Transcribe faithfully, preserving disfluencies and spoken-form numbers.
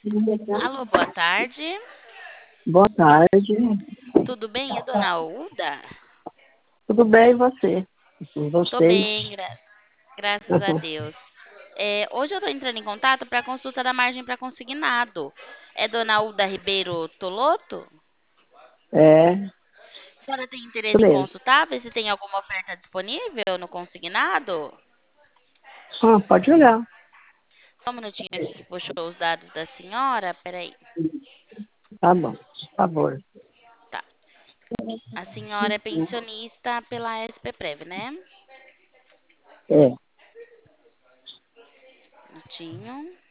Alô, boa tarde. Boa tarde. Tudo bem? É Dona Uda? Tudo bem, e você? Tô Vocês? bem, gra- graças a Deus. É, hoje eu tô entrando em contato para consulta da margem para consignado. É Dona Uda Ribeiro Toloto? É, A senhora tem isso interesse em mesmo. consultar, ver se tem alguma oferta disponível no consignado? Ah, pode olhar. Só um minutinho aqui que puxou os dados da senhora. Peraí. Tá bom, por favor. Tá. A senhora é pensionista pela S P Prev, né? É, Um minutinho.